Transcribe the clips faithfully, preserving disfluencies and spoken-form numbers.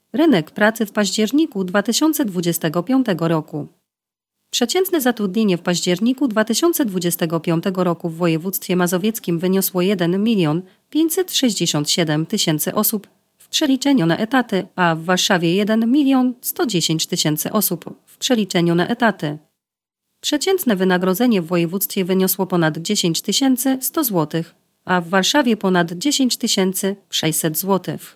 Rynek pracy w październiku dwa tysiące dwudziestego piątego roku. Przeciętne zatrudnienie w październiku dwa tysiące dwudziestego piątego roku w województwie mazowieckim wyniosło jeden milion pięćset sześćdziesiąt siedem tysięcy osób w przeliczeniu na etaty, a w Warszawie jeden milion sto dziesięć tysięcy osób w przeliczeniu na etaty. Przeciętne wynagrodzenie w województwie wyniosło ponad dziesięć tysięcy sto złotych, a w Warszawie ponad dziesięć tysięcy sześćset złotych.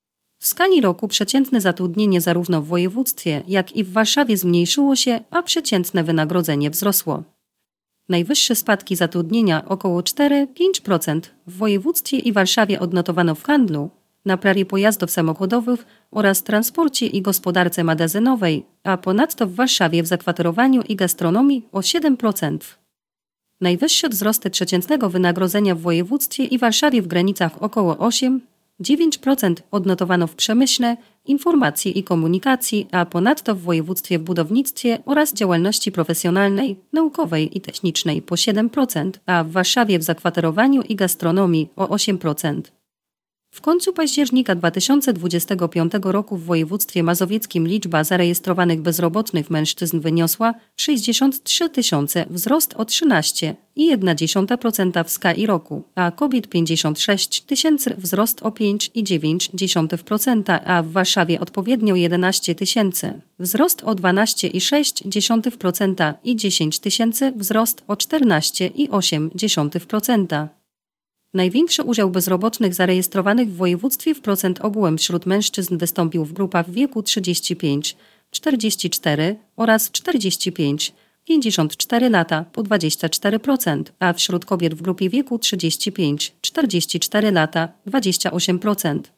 W skali roku przeciętne zatrudnienie zarówno w województwie, jak i w Warszawie zmniejszyło się, a przeciętne wynagrodzenie wzrosło. Najwyższe spadki zatrudnienia, około cztery do pięciu procent, w województwie i Warszawie odnotowano w handlu, naprawie pojazdów samochodowych oraz transporcie i gospodarce magazynowej, a ponadto w Warszawie w zakwaterowaniu i gastronomii o siedem procent. Najwyższe wzrosty przeciętnego wynagrodzenia w województwie i Warszawie w granicach około osiem do dziewięciu procent odnotowano w przemyśle, informacji i komunikacji, a ponadto w województwie w budownictwie oraz działalności profesjonalnej, naukowej i technicznej po siedem procent, a w Warszawie w zakwaterowaniu i gastronomii o osiem procent. W końcu października dwa tysiące dwudziestego piątego roku w województwie mazowieckim liczba zarejestrowanych bezrobotnych mężczyzn wyniosła sześćdziesiąt trzy tysiące, wzrost o trzynaście i jedna dziesiąta procent w skali roku, a kobiet pięćdziesiąt sześć tysięcy, wzrost o pięć i dziewięć dziesiątych procent, a w Warszawie odpowiednio jedenaście tysięcy, wzrost o dwanaście i sześć dziesiątych procent i dziesięć tysięcy, wzrost o czternaście i osiem dziesiątych procent. Największy udział bezrobotnych zarejestrowanych w województwie w procent ogółem wśród mężczyzn wystąpił w grupach w wieku trzydzieści pięć do czterdziestu czterech oraz czterdzieści pięć do pięćdziesięciu czterech lata po dwadzieścia cztery procent, a wśród kobiet w grupie wieku trzydzieści pięć do czterdziestu czterech lata dwadzieścia osiem procent.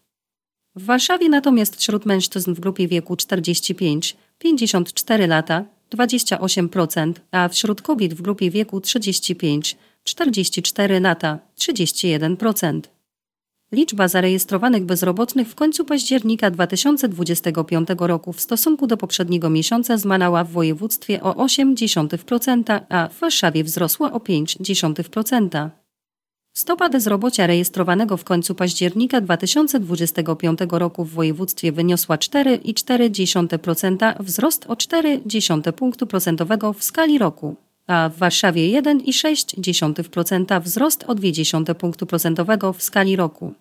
W Warszawie natomiast wśród mężczyzn w grupie wieku czterdzieści pięć do pięćdziesięciu czterech lata dwadzieścia osiem procent, a wśród kobiet w grupie wieku trzydzieści pięć do czterdziestu czterech lata trzydzieści jeden procent. Liczba zarejestrowanych bezrobotnych w końcu października dwa tysiące dwudziestego piątego roku w stosunku do poprzedniego miesiąca zmalała w województwie o osiem dziesiątych procent, a w Warszawie wzrosła o pięć dziesiątych procent. Stopa bezrobocia rejestrowanego w końcu października dwa tysiące dwudziestego piątego roku w województwie wyniosła cztery i cztery dziesiąte procent, wzrost o cztery dziesiąte punktu procentowego w skali roku, a w Warszawie jeden i sześć dziesiątych procent, wzrost o dwa dziesiąte punktu procentowego w skali roku.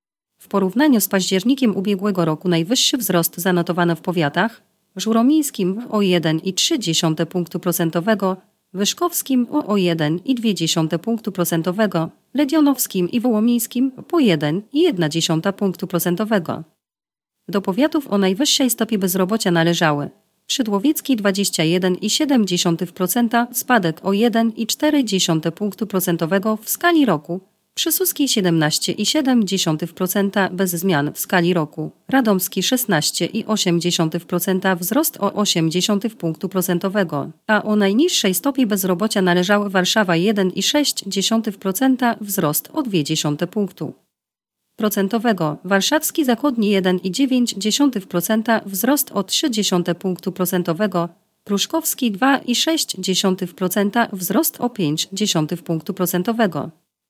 W porównaniu z październikiem ubiegłego roku najwyższy wzrost zanotowano w powiatach żuromińskim o jeden i trzy dziesiąte punktu procentowego, wyszkowskim o jeden i dwa dziesiąte punktu procentowego, legionowskim i wołomińskim po jeden i jedna dziesiąta punktu procentowego. Do powiatów o najwyższej stopie bezrobocia należały Szydłowiecki dwadzieścia jeden i siedem dziesiątych procent, spadek o jeden i cztery dziesiąte punktu procentowego w skali roku, Przysuski siedemnaście i siedem dziesiątych procent bez zmian w skali roku, Radomski szesnaście i osiem dziesiątych procent, wzrost o osiem dziesiątych punktu procentowego, a o najniższej stopie bezrobocia należały Warszawa jeden i sześć dziesiątych procent, wzrost o dwa dziesiąte punktu procentowego, Warszawski Zachodni jeden i dziewięć dziesiątych procent, wzrost o trzy dziesiąte punktu procentowego, Pruszkowski dwa i sześć dziesiątych procent, wzrost o pięć dziesiątych punktu procentowego.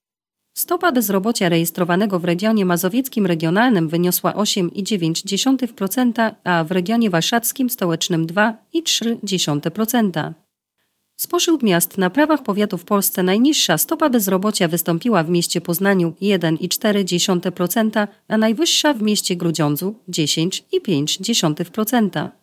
Stopa bezrobocia rejestrowanego w regionie mazowieckim regionalnym wyniosła osiem i dziewięć dziesiątych procent, a w regionie warszawskim stołecznym dwa i trzy dziesiąte procent. Spośród miast na prawach powiatu w Polsce najniższa stopa bezrobocia wystąpiła w mieście Poznaniu jeden i cztery dziesiąte procent, a najwyższa w mieście Grudziądzu dziesięć i pięć dziesiątych procent.